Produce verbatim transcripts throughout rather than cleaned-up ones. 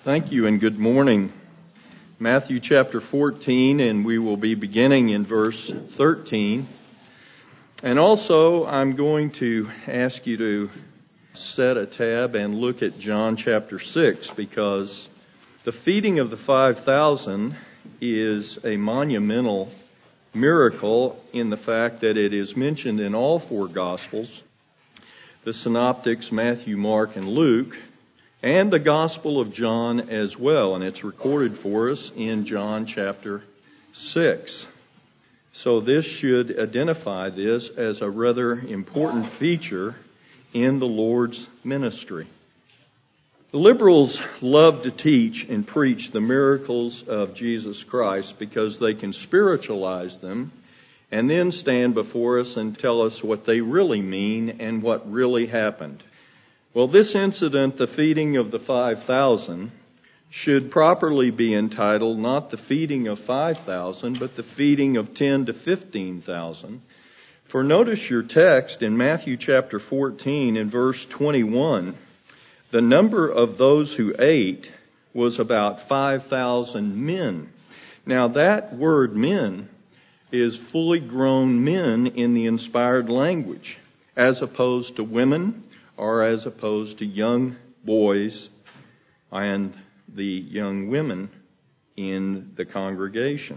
Thank you and good morning. Matthew chapter fourteen, and we will be beginning in verse thirteen. And also, I'm going to ask you to set a tab and look at John chapter six, because the feeding of the five thousand is a monumental miracle in the fact that it is mentioned in all four Gospels, the Synoptics, Matthew, Mark, and Luke, and the Gospel of John as well, and it's recorded for us in John chapter six. So this should identify this as a rather important feature in the Lord's ministry. The liberals love to teach and preach the miracles of Jesus Christ because they can spiritualize them and then stand before us and tell us what they really mean and what really happened. Well, this incident, the feeding of the five thousand, should properly be entitled not the feeding of five thousand, but the feeding of ten to fifteen thousand. For notice your text in Matthew chapter fourteen in verse twenty-one, the number of those who ate was about five thousand men. Now that word men is fully grown men in the inspired language, as opposed to women, or as opposed to young boys and the young women in the congregation.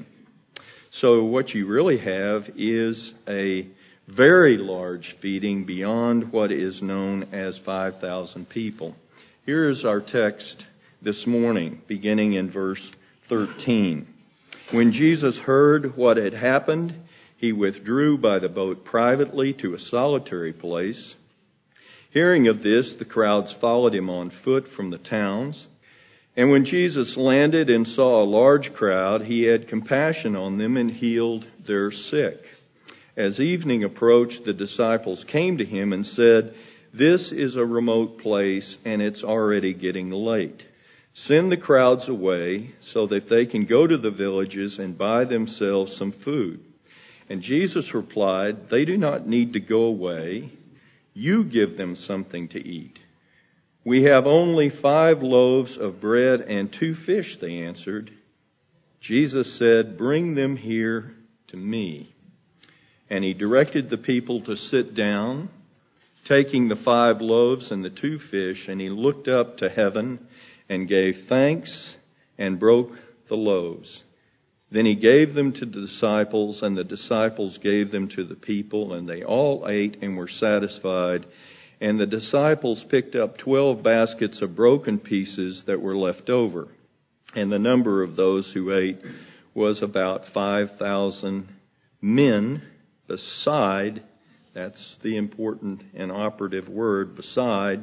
So what you really have is a very large feeding beyond what is known as five thousand people. Here is our text this morning, beginning in verse thirteen. When Jesus heard what had happened, he withdrew by the boat privately to a solitary place. Hearing of this, the crowds followed him on foot from the towns. And when Jesus landed and saw a large crowd, he had compassion on them and healed their sick. As evening approached, the disciples came to him and said, "This is a remote place, and it's already getting late. Send the crowds away so that they can go to the villages and buy themselves some food." And Jesus replied, "They do not need to go away. You give them something to eat." "We have only five loaves of bread and two fish," they answered. Jesus said, "Bring them here to me." And he directed the people to sit down, taking the five loaves and the two fish, and he looked up to heaven and gave thanks and broke the loaves. Then he gave them to the disciples, and the disciples gave them to the people, and they all ate and were satisfied. And the disciples picked up twelve baskets of broken pieces that were left over. And the number of those who ate was about five thousand men, beside, that's the important and operative word, beside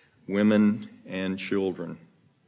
women and children.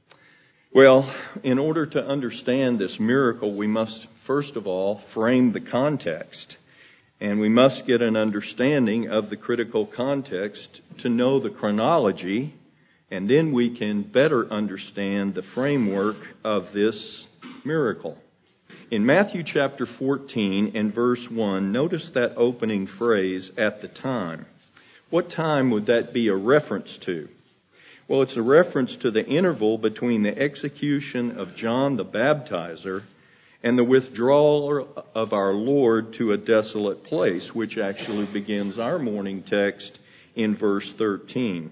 Well, in order to understand this miracle, we must first of all frame the context. And we must get an understanding of the critical context to know the chronology, and then we can better understand the framework of this miracle. In Matthew chapter fourteen and verse one, notice that opening phrase, "at the time." What time would that be a reference to? Well, it's a reference to the interval between the execution of John the Baptizer and the withdrawal of our Lord to a desolate place, which actually begins our morning text in verse thirteen.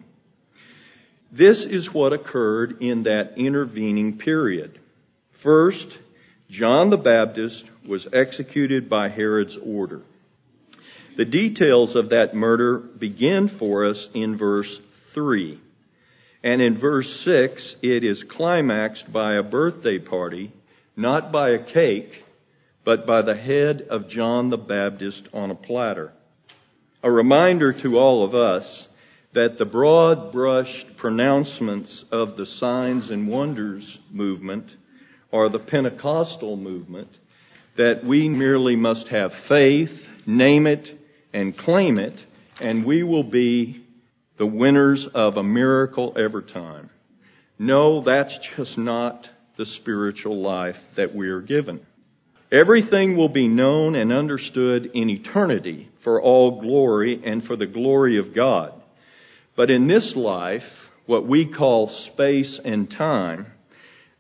This is what occurred in that intervening period. First, John the Baptist was executed by Herod's order. The details of that murder begin for us in verse three. And in verse six, it is climaxed by a birthday party, not by a cake, but by the head of John the Baptist on a platter. A reminder to all of us that the broad-brushed pronouncements of the signs and wonders movement, or the Pentecostal movement, that we merely must have faith, name it, and claim it, and we will be the winners of a miracle every time. No, that's just not the spiritual life that we are given. Everything will be known and understood in eternity for all glory and for the glory of God. But in this life, what we call space and time,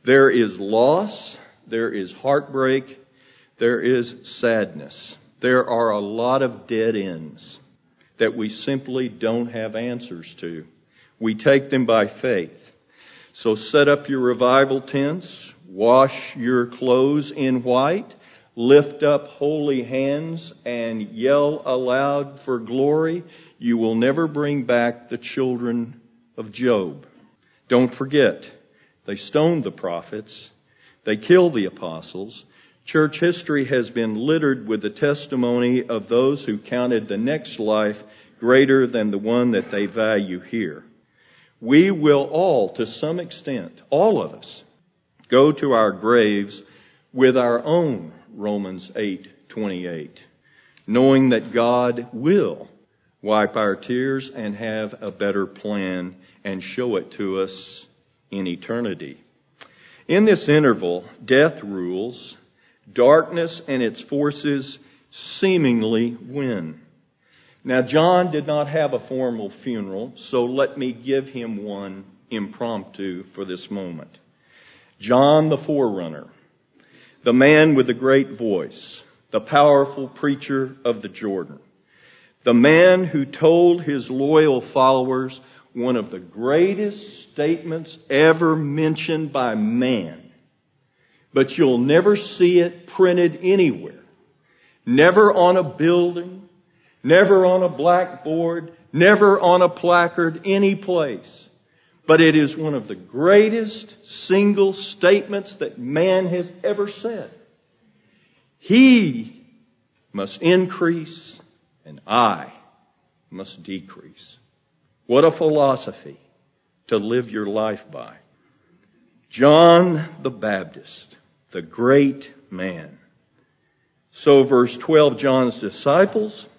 There is loss, there is heartbreak, there is sadness. There are a lot of dead ends that we simply don't have answers to. We take them by faith. So set up your revival tents, wash your clothes in white, lift up holy hands, and yell aloud for glory. You will never bring back the children of Job. Don't forget, they stoned the prophets. They killed the apostles. Church history has been littered with the testimony of those who counted the next life greater than the one that they value here. We will all, to some extent, all of us, go to our graves with our own Romans eight twenty-eight, knowing that God will wipe our tears and have a better plan and show it to us in eternity. In this interval, death rules. Darkness and its forces seemingly win. Now, John did not have a formal funeral, so let me give him one impromptu for this moment. John the forerunner, the man with the great voice, the powerful preacher of the Jordan, the man who told his loyal followers one of the greatest statements ever mentioned by man. But you'll never see it printed anywhere. Never on a building, never on a blackboard, never on a placard, any place. But it is one of the greatest single statements that man has ever said. He must increase and I must decrease. What a philosophy to live your life by. John the Baptist, the great man. So verse twelve, John's disciples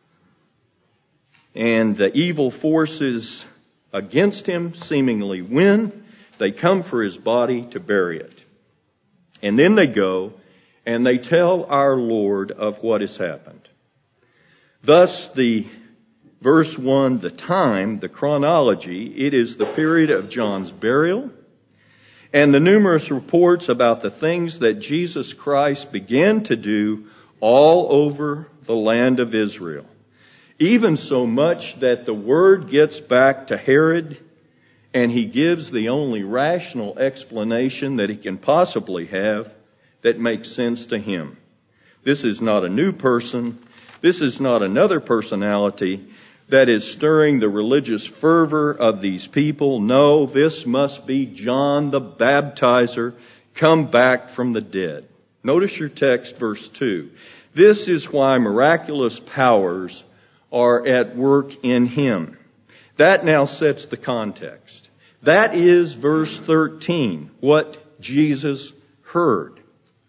and the evil forces against him seemingly win. They come for his body to bury it. And then they go and they tell our Lord of what has happened. Thus the verse one, the time, the chronology, it is the period of John's burial and the numerous reports about the things that Jesus Christ began to do all over the land of Israel. Even so much that the word gets back to Herod and he gives the only rational explanation that he can possibly have that makes sense to him. This is not a new person. This is not another personality that is stirring the religious fervor of these people. No, this must be John the Baptizer come back from the dead. Notice your text, verse two. This is why miraculous powers are at work in him. That now sets the context. That is verse thirteen, what Jesus heard.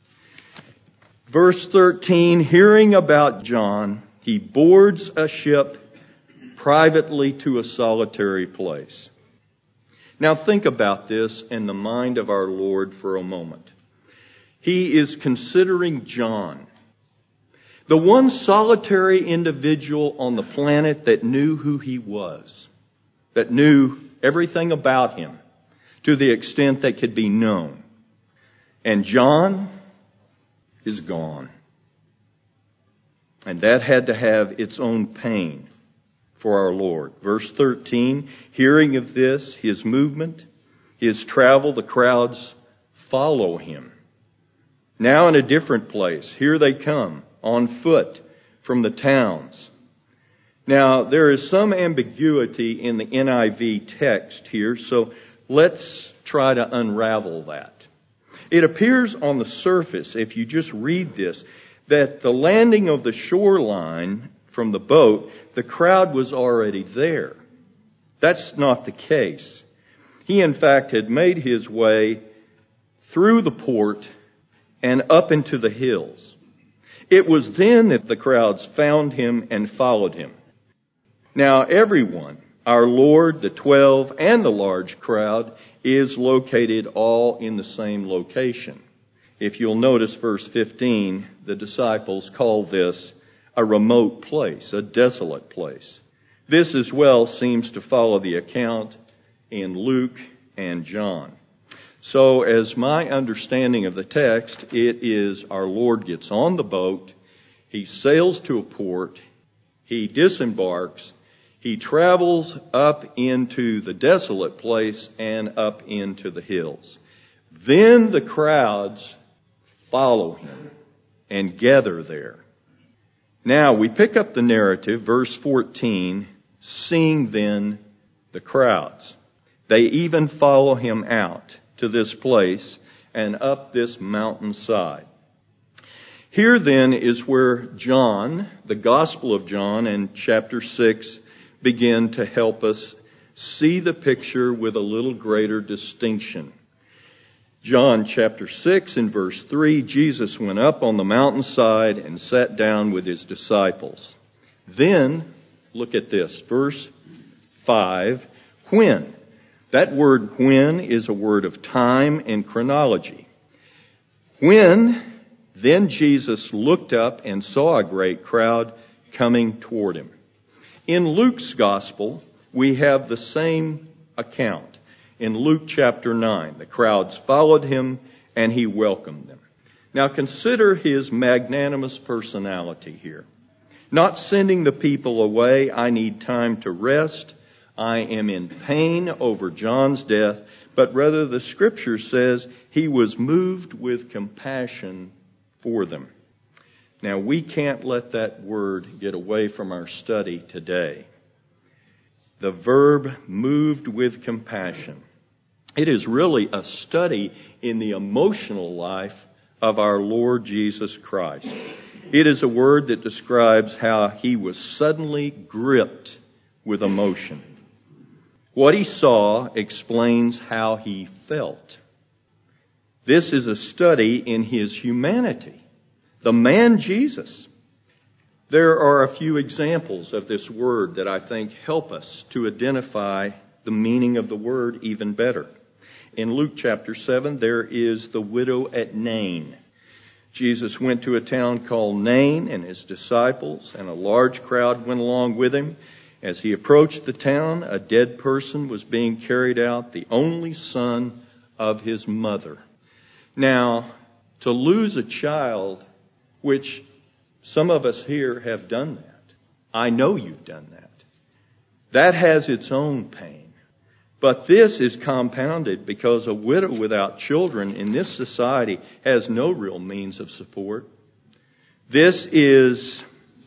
Verse thirteen, hearing about John, he boards a ship privately to a solitary place. Now think about this in the mind of our Lord for a moment. He is considering John, the one solitary individual on the planet that knew who he was, that knew everything about him to the extent that could be known. And John is gone. And that had to have its own pain for our Lord. Verse thirteen, hearing of this, his movement, his travel, the crowds follow him. Now in a different place, here they come on foot from the towns. Now there is some ambiguity in the N I V text here, so let's try to unravel that. It appears on the surface, if you just read this, that the landing of the shoreline from the boat, the crowd was already there. That's not the case. He, in fact, had made his way through the port and up into the hills. It was then that the crowds found him and followed him. Now, everyone, our Lord, the twelve, and the large crowd, is located all in the same location. If you'll notice verse fifteen, the disciples call this a remote place, a desolate place. This as well seems to follow the account in Luke and John. So as my understanding of the text, it is our Lord gets on the boat, he sails to a port, he disembarks, he travels up into the desolate place and up into the hills. Then the crowds follow him and gather there. Now we pick up the narrative, verse fourteen, seeing then the crowds. They even follow him out to this place and up this mountainside. Here then is where John, the Gospel of John and chapter six, begin to help us see the picture with a little greater distinction. John chapter six and verse three, Jesus went up on the mountainside and sat down with his disciples. Then, look at this, verse five, when? That word when is a word of time and chronology. When then Jesus looked up and saw a great crowd coming toward him. In Luke's gospel, we have the same account. In Luke chapter nine, the crowds followed him and he welcomed them. Now consider his magnanimous personality here. Not sending the people away, I need time to rest. I am in pain over John's death, but rather the scripture says he was moved with compassion for them. Now we can't let that word get away from our study today. The verb moved with compassion. It is really a study in the emotional life of our Lord Jesus Christ. It is a word that describes how he was suddenly gripped with emotion. What he saw explains how he felt. This is a study in his humanity. The man Jesus. There are a few examples of this word that I think help us to identify the meaning of the word even better. In Luke chapter seven, there is the widow at Nain. Jesus went to a town called Nain and his disciples, and a large crowd went along with him. As he approached the town, a dead person was being carried out, the only son of his mother. Now, to lose a child, which some of us here have done that. I know you've done that. That has its own pain. But this is compounded because a widow without children in this society has no real means of support. This is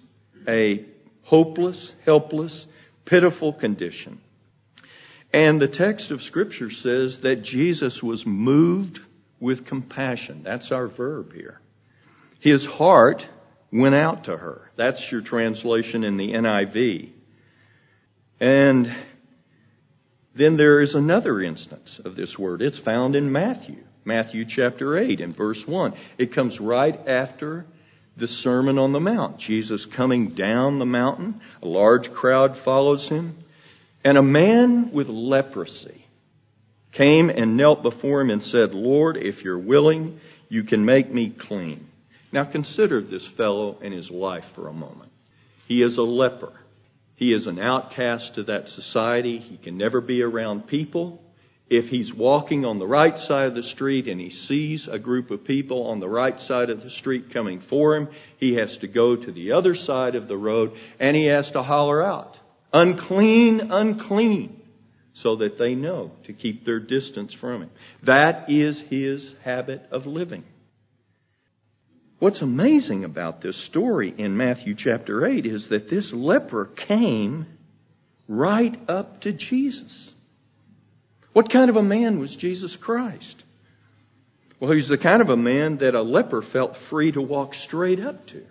a hopeless, helpless, pitiful condition. And the text of Scripture says that Jesus was moved with compassion. That's our verb here. His heart went out to her. That's your translation in the N I V. And then there is another instance of this word. It's found in Matthew. Matthew chapter eight and verse one. It comes right after the Sermon on the Mount. Jesus coming down the mountain. A large crowd follows him. And a man with leprosy came and knelt before him and said, Lord, if you're willing, you can make me clean. Now consider this fellow and his life for a moment. He is a leper. He is an outcast to that society. He can never be around people. If he's walking on the right side of the street and he sees a group of people on the right side of the street coming for him, he has to go to the other side of the road and he has to holler out, unclean, unclean, so that they know to keep their distance from him. That is his habit of living. What's amazing about this story in Matthew chapter eight is that this leper came right up to Jesus. What kind of a man was Jesus Christ? Well, he's the kind of a man that a leper felt free to walk straight up to.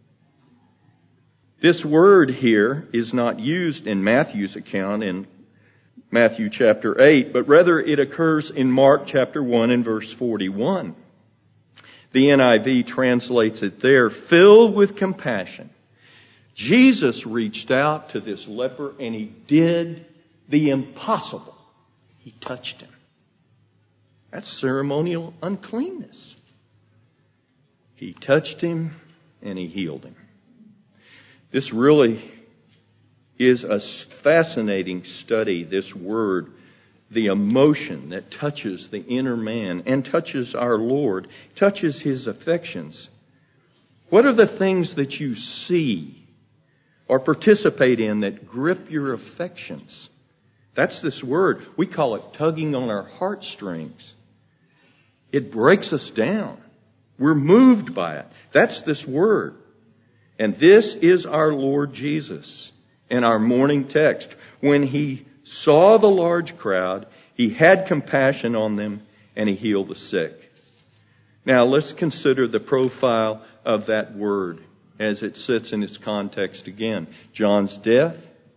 This word here is not used in Matthew's account in Matthew chapter eight, but rather it occurs in Mark chapter one and verse forty-one. The N I V translates it there, filled with compassion. Jesus reached out to this leper and he did the impossible. He touched him. That's ceremonial uncleanness. He touched him and he healed him. This really is a fascinating study, this word the emotion that touches the inner man and touches our Lord, touches His affections. What are the things that you see or participate in that grip your affections? That's this word. We call it tugging on our heartstrings. It breaks us down. We're moved by it. That's this word. And this is our Lord Jesus in our morning text. When He saw the large crowd, He had compassion on them and He healed the sick. Now let's consider the profile of that word as it sits in its context again. John's death,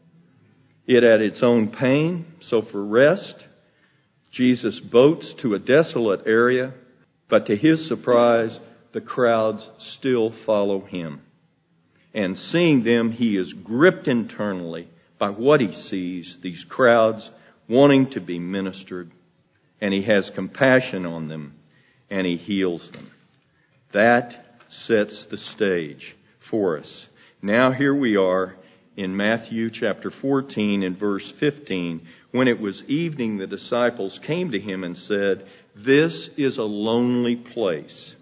it had its own pain, so for rest, Jesus boats to a desolate area, but to His surprise, the crowds still follow Him. And seeing them, He is gripped internally by what He sees, these crowds wanting to be ministered, and He has compassion on them, and He heals them. That sets the stage for us. Now here we are in Matthew chapter fourteen and verse fifteen. When it was evening, the disciples came to Him and said, "This is a lonely place,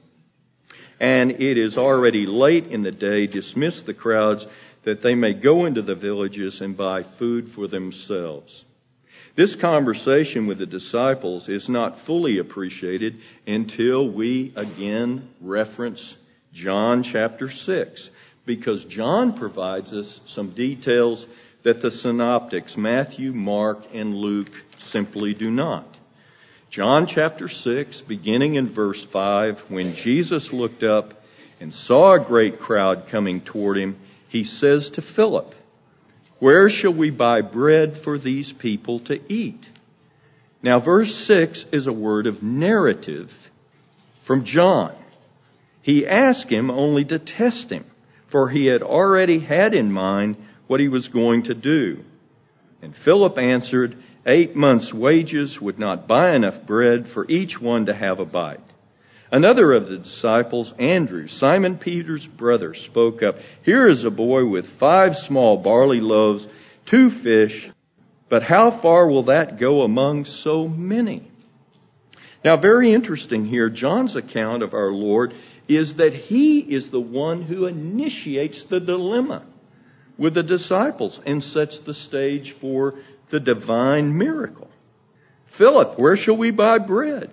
and it is already late in the day. Dismiss the crowds that they may go into the villages and buy food for themselves." This conversation with the disciples is not fully appreciated until we again reference John chapter six, because John provides us some details that the synoptics, Matthew, Mark, and Luke, simply do not. John chapter six, beginning in verse five, when Jesus looked up and saw a great crowd coming toward Him, He says to Philip, "Where shall we buy bread for these people to eat?" Now verse six is a word of narrative from John. He asked Him only to test Him, for he had already had in mind what He was going to do. And Philip answered, "Eight months' wages would not buy enough bread for each one to have a bite." Another of the disciples, Andrew, Simon Peter's brother, spoke up, "Here is a boy with five small barley loaves, two fish, but how far will that go among so many?" Now, very interesting here, John's account of our Lord is that He is the one who initiates the dilemma with the disciples and sets the stage for the divine miracle. "Philip, where shall we buy bread?"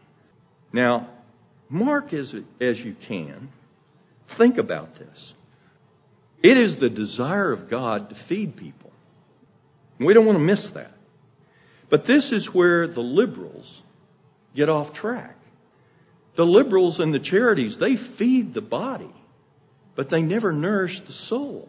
Now, mark as, as you can, think about this. It is the desire of God to feed people. We don't want to miss that. But this is where the liberals get off track. The liberals and the charities, they feed the body, but they never nourish the soul.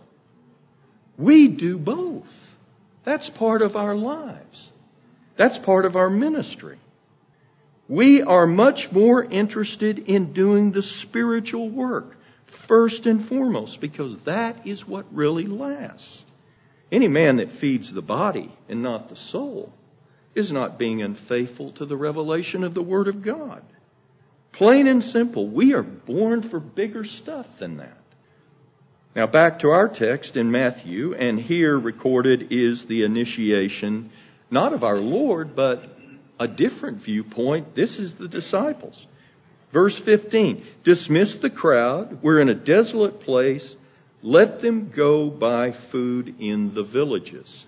We do both. That's part of our lives. That's part of our ministry. We are much more interested in doing the spiritual work first and foremost, because that is what really lasts. Any man that feeds the body and not the soul is not being unfaithful to the revelation of the Word of God. Plain and simple, we are born for bigger stuff than that. Now back to our text in Matthew, and here recorded is the initiation, not of our Lord, but a different viewpoint. This is the disciples. Verse fifteen, "Dismiss the crowd. We're in a desolate place. Let them go buy food in the villages."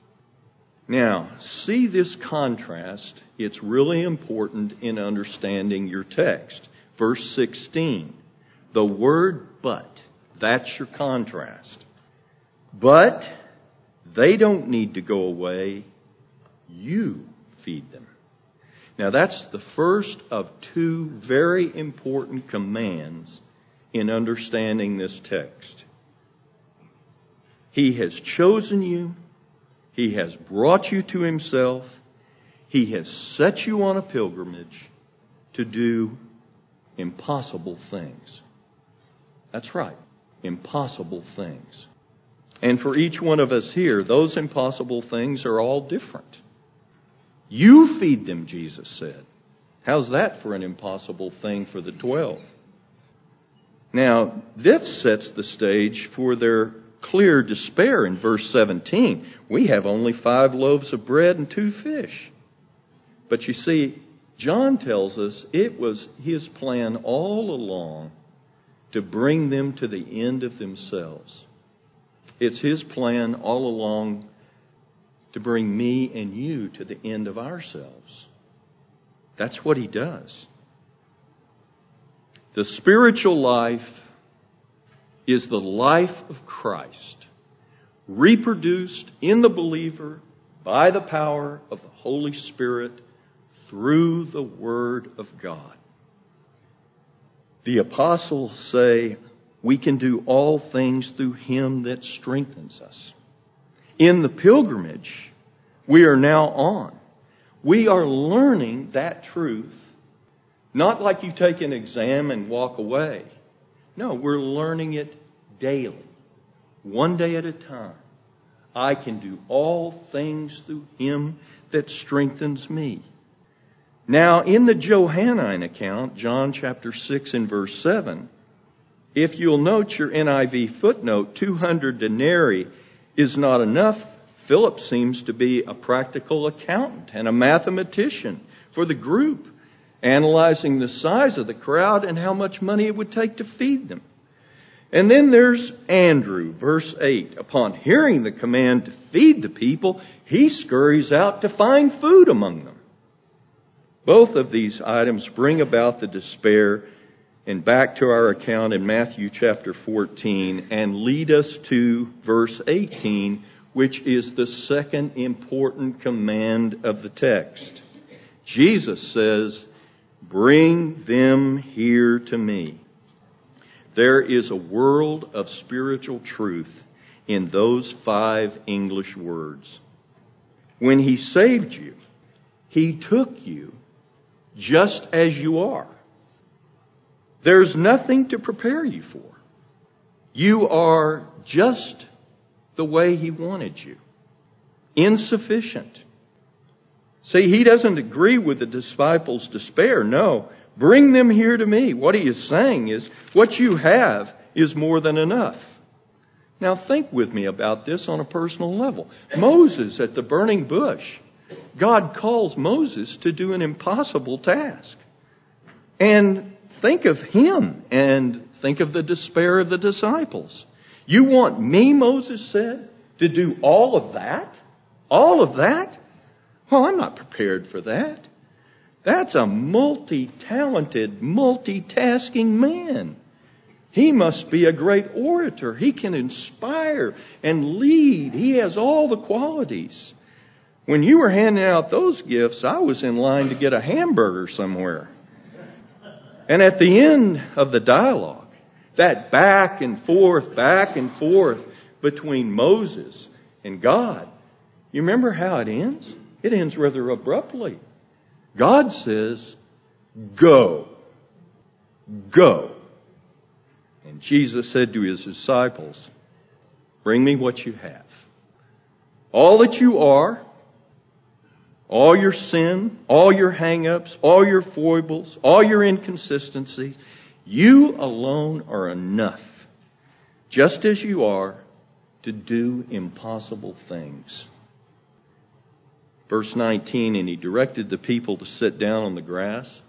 Now, see this contrast. It's really important in understanding your text. Verse sixteen, the word "but." That's your contrast. "But they don't need to go away. You feed them." Now that's the first of two very important commands in understanding this text. He has chosen you. He has brought you to Himself. He has set you on a pilgrimage to do impossible things. That's right, impossible things. And for each one of us here, those impossible things are all different. You feed them, Jesus said. How's that for an impossible thing for the twelve? Now, this sets the stage for their clear despair in verse seventeen. "We have only five loaves of bread and two fish." But you see, John tells us it was his plan all along to bring them to the end of themselves. It's his plan all along to bring me and you to the end of ourselves. That's what he does. The spiritual life is the life of Christ, reproduced in the believer by the power of the Holy Spirit through the Word of God. The apostles say we can do all things through Him that strengthens us. In the pilgrimage we are now on, we are learning that truth, not like you take an exam and walk away. No, we're learning it daily, one day at a time. I can do all things through Him that strengthens me. Now, in the Johannine account, John chapter six and verse seven, if you'll note your N I V footnote, two hundred denarii is not enough. Philip seems to be a practical accountant and a mathematician for the group, analyzing the size of the crowd and how much money it would take to feed them. And then there's Andrew, verse eight. Upon hearing the command to feed the people, he scurries out to find food among them. Both of these items bring about the despair and back to our account in Matthew chapter fourteen and lead us to verse eighteen, which is the second important command of the text. Jesus says, "Bring them here to me." There is a world of spiritual truth in those five English words. When He saved you, He took you just as you are. There's nothing to prepare you for. You are just the way He wanted you. Insufficient. See, He doesn't agree with the disciples' despair. No. Bring them here to me. What He is saying is, what you have is more than enough. Now think with me about this on a personal level. Moses at the burning bush. God calls Moses to do an impossible task. And think of him and think of the despair of the disciples. You want me, Moses said, to do all of that? All of that? Well, I'm not prepared for that. That's a multi-talented, multitasking man. He must be a great orator. He can inspire and lead. He has all the qualities. When you were handing out those gifts, I was in line to get a hamburger somewhere. And at the end of the dialogue, that back and forth, back and forth between Moses and God, you remember how it ends? It ends rather abruptly. God says, "Go. Go." And Jesus said to His disciples, "Bring me what you have. All that you are, all your sin, all your hang-ups, all your foibles, all your inconsistencies, you alone are enough, just as you are, to do impossible things." Verse nineteen, and He directed the people to sit down on the grass.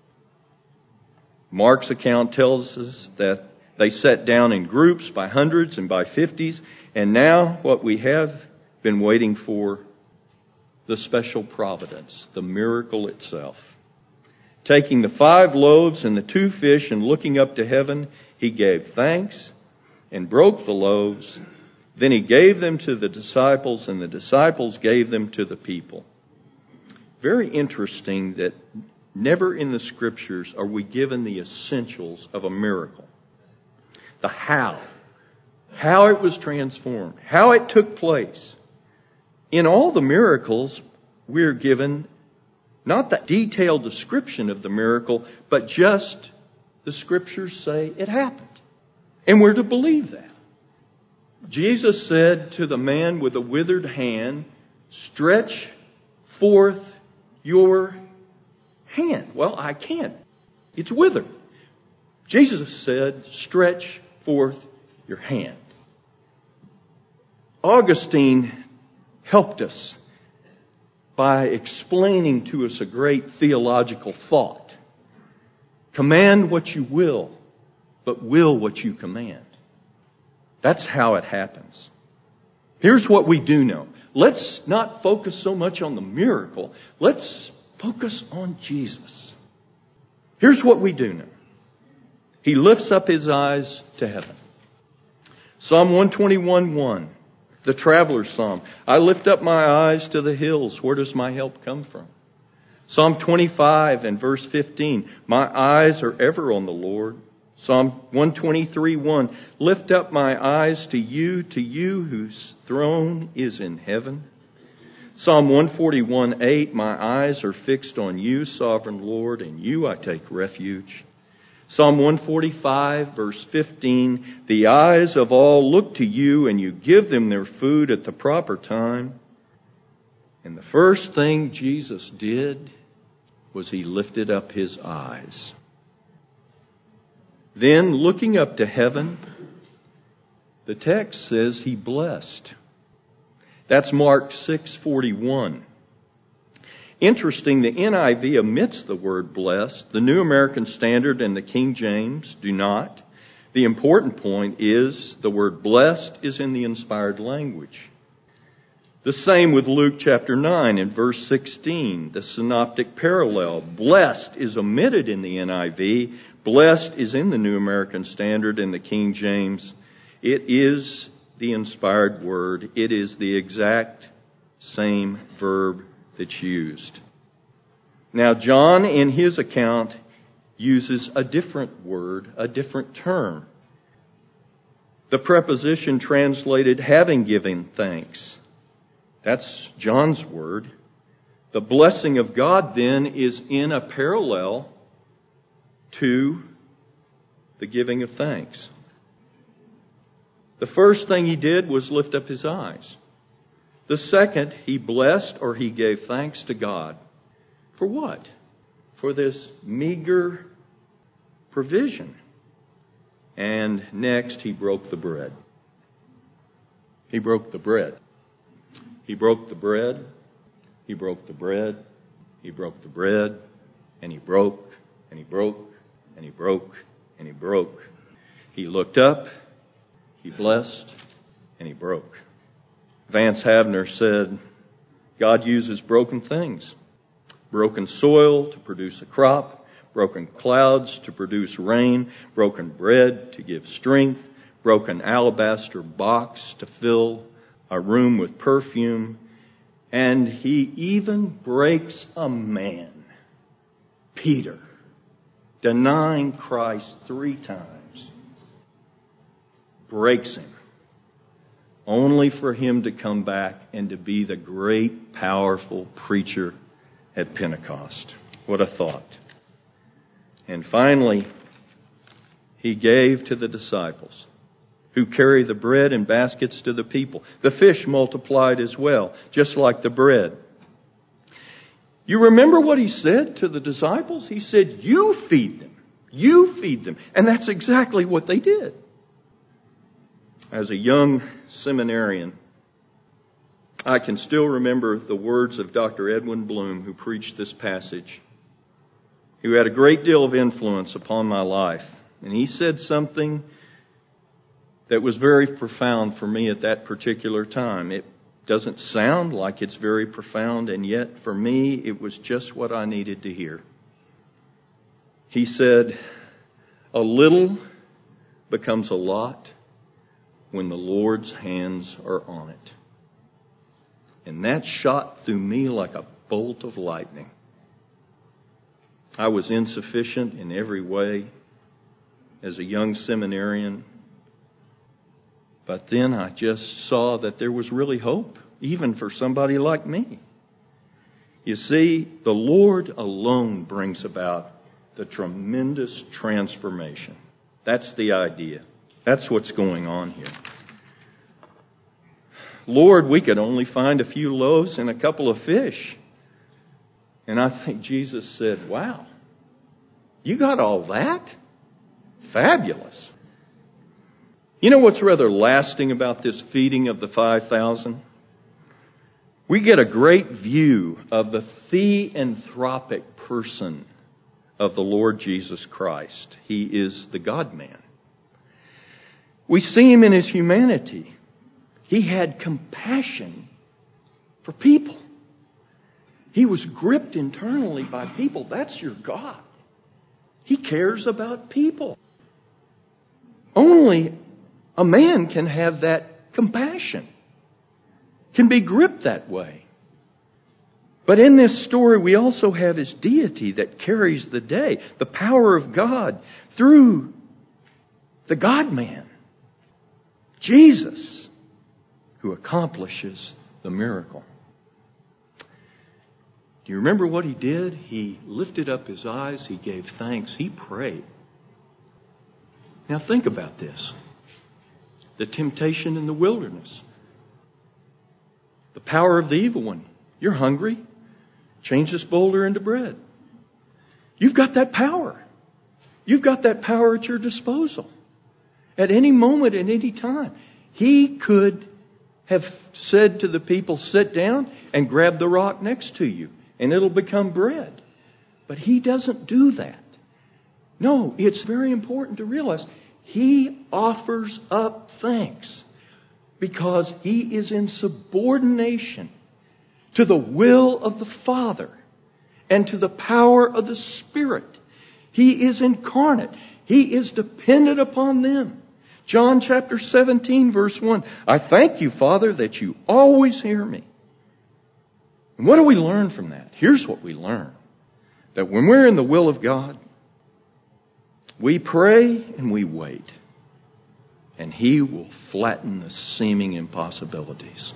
Mark's account tells us that they sat down in groups by hundreds and by fifties. And now what we have been waiting for, the special providence, the miracle itself. Taking the five loaves and the two fish and looking up to heaven, He gave thanks and broke the loaves. Then He gave them to the disciples, and the disciples gave them to the people. Very interesting that never in the Scriptures are we given the essentials of a miracle. The how. How it was transformed. How it took place. In all the miracles, we're given not the detailed description of the miracle, but just the Scriptures say it happened. And we're to believe that. Jesus said to the man with a withered hand, "Stretch forth your hand." Well, I can't. It's withered. Jesus said, "Stretch forth your hand." Augustine helped us by explaining to us a great theological thought. Command what you will, but will what you command. That's how it happens. Here's what we do know. Let's not focus so much on the miracle. Let's focus on Jesus. Here's what we do know. He lifts up His eyes to heaven. Psalm one twenty-one one, the Traveler's Psalm. I lift up my eyes to the hills. Where does my help come from? Psalm twenty-five and verse fifteen. My eyes are ever on the Lord. Psalm one twenty-three one. Lift up my eyes to you, to you whose throne is in heaven. Psalm one forty-one eight. My eyes are fixed on you, sovereign Lord, in you I take refuge. Psalm one forty-five verse fifteen. The eyes of all look to you, and you give them their food at the proper time. And the first thing Jesus did was He lifted up His eyes. Then, looking up to heaven, the text says He blessed. That's Mark six forty-one. Interesting, the N I V omits the word blessed. The New American Standard and the King James do not. The important point is the word blessed is in the inspired language. The same with Luke chapter nine and verse sixteen, the synoptic parallel. Blessed is omitted in the N I V. Blessed is in the New American Standard and the King James. It is the inspired word. It is the exact same verb that's used. Now, John, in his account, uses a different word, a different term. The preposition translated having given thanks. That's John's word. The blessing of God, then, is in a parallel to the giving of thanks. The first thing He did was lift up His eyes. The second, He blessed or He gave thanks to God. For what? For this meager provision. And next, He broke the bread. He broke the bread. He broke the bread. He broke the bread. He broke the bread. And He broke, and He broke, and He broke, and He broke. He looked up, He blessed, and He broke. Vance Havner said, God uses broken things. Broken soil to produce a crop, broken clouds to produce rain, broken bread to give strength, broken alabaster box to fill a room with perfume, and He even breaks a man, Peter, denying Christ three times, breaks him, only for him to come back and to be the great, powerful preacher at Pentecost. What a thought. And finally, He gave to the disciples, who carry the bread and baskets to the people. The fish multiplied as well, just like the bread. You remember what He said to the disciples? He said, you feed them. You feed them. And that's exactly what they did. As a young seminarian, I can still remember the words of Doctor Edwin Bloom, who preached this passage, who had a great deal of influence upon my life. And he said something that was very profound for me at that particular time. It doesn't sound like it's very profound, and yet for me it was just what I needed to hear. He said, a little becomes a lot when the Lord's hands are on it. And that shot through me like a bolt of lightning. I was insufficient in every way as a young seminarian. But then I just saw that there was really hope, even for somebody like me. You see, the Lord alone brings about the tremendous transformation. That's the idea. That's what's going on here. Lord, we could only find a few loaves and a couple of fish. And I think Jesus said, wow, you got all that? Fabulous. You know what's rather lasting about this feeding of the five thousand? we get a great view of the theanthropic person of the Lord Jesus Christ. He is the God-man. We see him in his humanity. He had compassion for people. He was gripped internally by people. That's your God. He cares about people. Only a man can have that compassion, can be gripped that way. But in this story, we also have his deity that carries the day, the power of God through the God-man, Jesus, who accomplishes the miracle. Do you remember what he did? He lifted up his eyes, he gave thanks, he prayed. Now think about this. The temptation in the wilderness. The power of the evil one. You're hungry. Change this boulder into bread. You've got that power. You've got that power at your disposal. At any moment, at any time. He could have said to the people, sit down and grab the rock next to you, and it'll become bread. But he doesn't do that. No, it's very important to realize he offers up thanks because he is in subordination to the will of the Father and to the power of the Spirit. He is incarnate. He is dependent upon them. John chapter seventeen, verse one. I thank you, Father, that you always hear me. And what do we learn from that? Here's what we learn. That when we're in the will of God, we pray and we wait. And He will flatten the seeming impossibilities.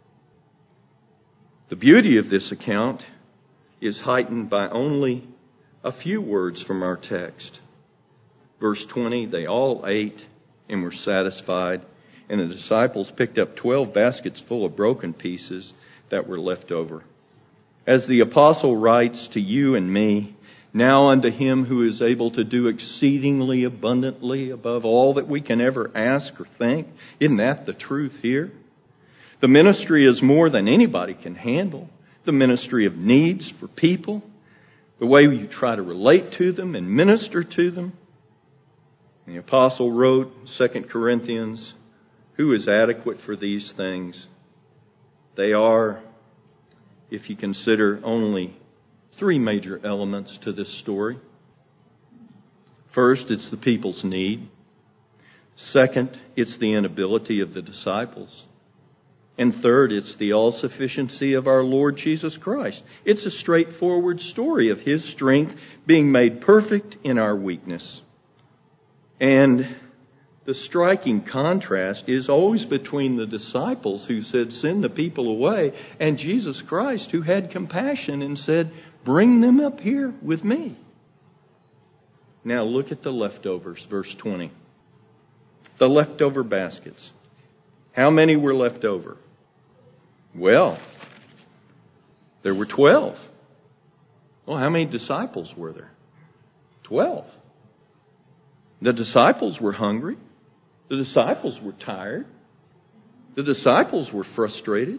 The beauty of this account is heightened by only a few words from our text. Verse twenty, they all ate and were satisfied, and the disciples picked up twelve baskets full of broken pieces that were left over. As the apostle writes to you and me, now unto Him who is able to do exceedingly abundantly above all that we can ever ask or think. Isn't that the truth here? The ministry is more than anybody can handle. The ministry of needs for people. The way you try to relate to them and minister to them. The apostle wrote, Second Corinthians, who is adequate for these things? They are, if you consider only three major elements to this story. First, it's the people's need. Second, it's the inability of the disciples. And third, it's the all-sufficiency of our Lord Jesus Christ. It's a straightforward story of His strength being made perfect in our weakness. And the striking contrast is always between the disciples who said, send the people away, and Jesus Christ who had compassion and said, bring them up here with me. Now look at the leftovers, verse twenty. The leftover baskets. How many were left over? Well, there were twelve. Well, how many disciples were there? Twelve. The disciples were hungry. The disciples were tired. The disciples were frustrated.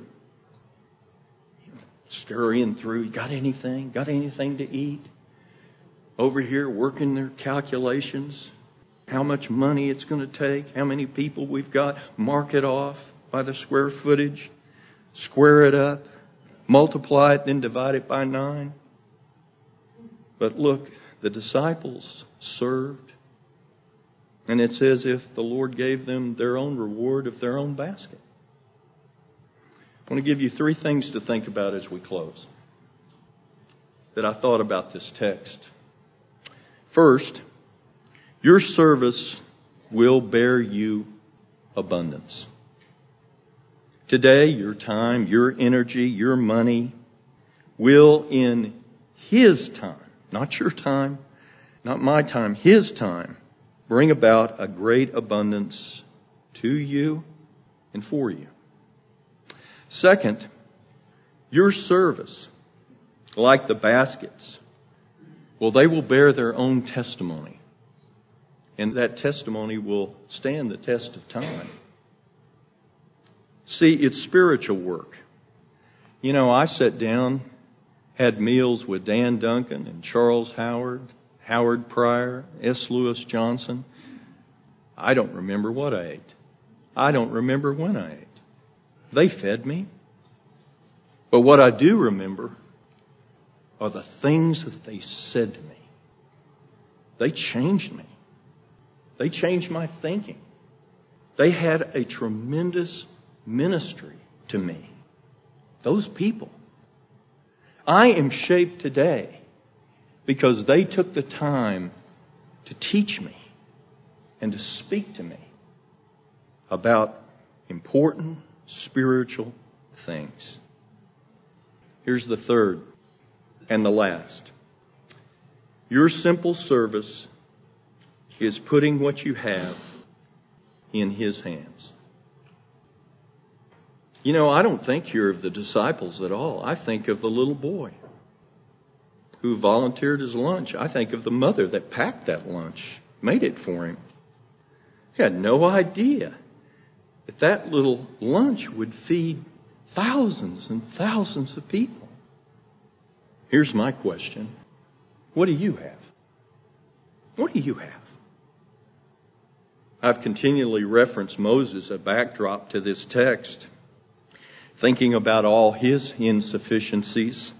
Scurrying through, got anything? Got anything to eat? Over here working their calculations. How much money it's going to take. How many people we've got. Mark it off by the square footage. Square it up. Multiply it, then divide it by nine. But look, the disciples served. And it's as if the Lord gave them their own reward of their own basket. I want to give you three things to think about as we close that I thought about this text. First, your service will bear you abundance. Today, your time, your energy, your money will in His time, not your time, not my time, His time, bring about a great abundance to you and for you. Second, your service, like the baskets, well, they will bear their own testimony. And that testimony will stand the test of time. See, it's spiritual work. You know, I sat down, had meals with Dan Duncan and Charles Howard, Howard Pryor, S. Lewis Johnson. I don't remember what I ate. I don't remember when I ate. They fed me. But what I do remember are the things that they said to me. They changed me. They changed my thinking. They had a tremendous ministry to me. Those people. I am shaped today because they took the time to teach me and to speak to me about important spiritual things. Here's the third and the last. Your simple service is putting what you have in His hands. You know, I don't think here of the disciples at all. I think of the little boy who volunteered his lunch. I think of the mother that packed that lunch, made it for him. He had no idea that that little lunch would feed thousands and thousands of people. Here's my question. What do you have? What do you have? I've continually referenced Moses, a backdrop to this text, thinking about all his insufficiencies.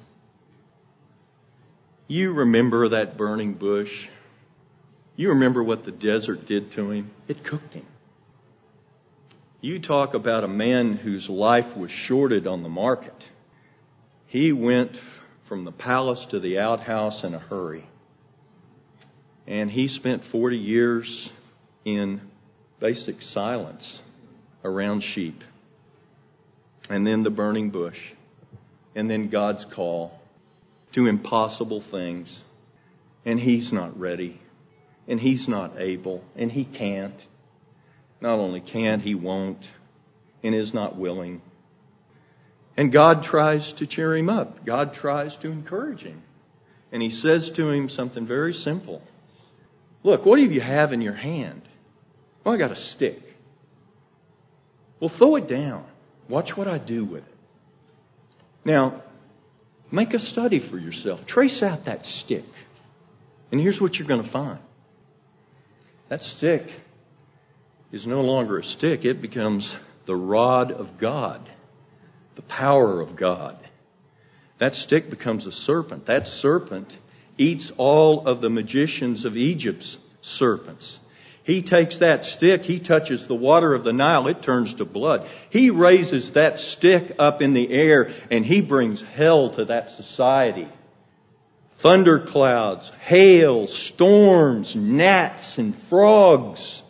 You remember that burning bush. You remember what the desert did to him. It cooked him. You talk about a man whose life was shorted on the market. He went from the palace to the outhouse in a hurry. And he spent forty years in basic silence around sheep. And then the burning bush. And then God's call to impossible things. And he's not ready. And he's not able. And he can't. Not only can't, he won't. And is not willing. And God tries to cheer him up. God tries to encourage him. And he says to him something very simple. Look, what do you have in your hand? Well, I got a stick. Well, throw it down. Watch what I do with it. Now, make a study for yourself. Trace out that stick. And here's what you're going to find. That stick is no longer a stick. It becomes the rod of God. The power of God. That stick becomes a serpent. That serpent eats all of the magicians of Egypt's serpents. He takes that stick, he touches the water of the Nile, it turns to blood. He raises that stick up in the air and he brings hell to that society. Thunderclouds, hail, storms, gnats, and frogs.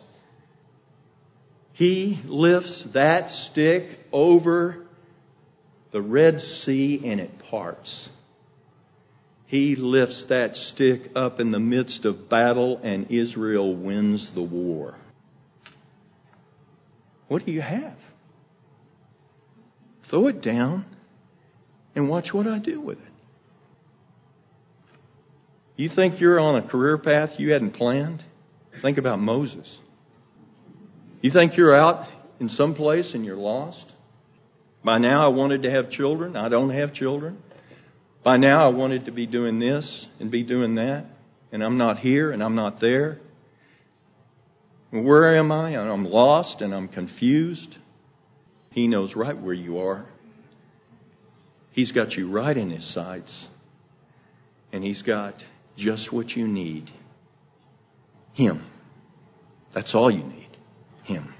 He lifts that stick over the Red Sea and it parts. He lifts that stick up in the midst of battle and Israel wins the war. What do you have? Throw it down and watch what I do with it. You think you're on a career path you hadn't planned? Think about Moses. You think you're out in some place and you're lost? By now I wanted to have children. I don't have children. By now I wanted to be doing this and be doing that. And I'm not here and I'm not there. Where am I? And I'm lost and I'm confused. He knows right where you are. He's got you right in His sights. And He's got just what you need. Him. That's all you need. Him.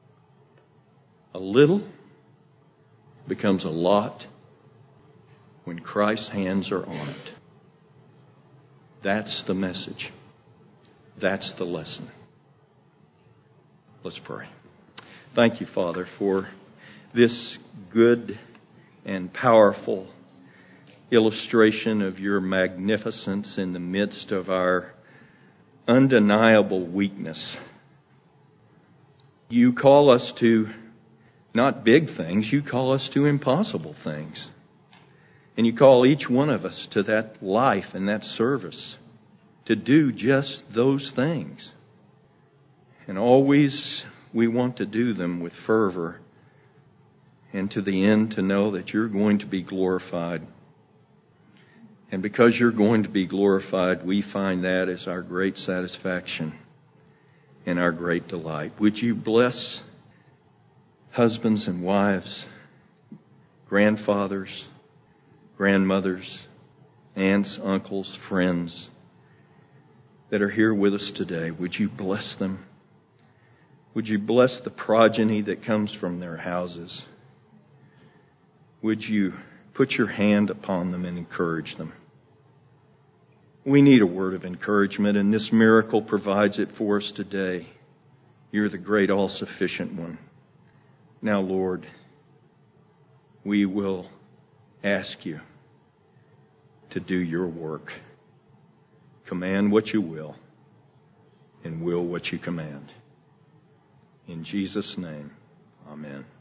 A little becomes a lot when Christ's hands are on it. That's the message. That's the lesson. Let's pray. Thank you, Father, for this good and powerful illustration of your magnificence in the midst of our undeniable weakness. You call us to not big things, you call us to impossible things. And you call each one of us to that life and that service to do just those things. And always we want to do them with fervor and to the end to know that you're going to be glorified. And because you're going to be glorified, we find that as our great satisfaction and our great delight. Would you bless husbands and wives, grandfathers, grandmothers, aunts, uncles, friends that are here with us today? Would you bless them? Would you bless the progeny that comes from their houses? Would you put your hand upon them and encourage them? We need a word of encouragement, and this miracle provides it for us today. You're the great all-sufficient one. Now, Lord, we will ask you to do your work. Command what you will, and will what you command. In Jesus' name, amen.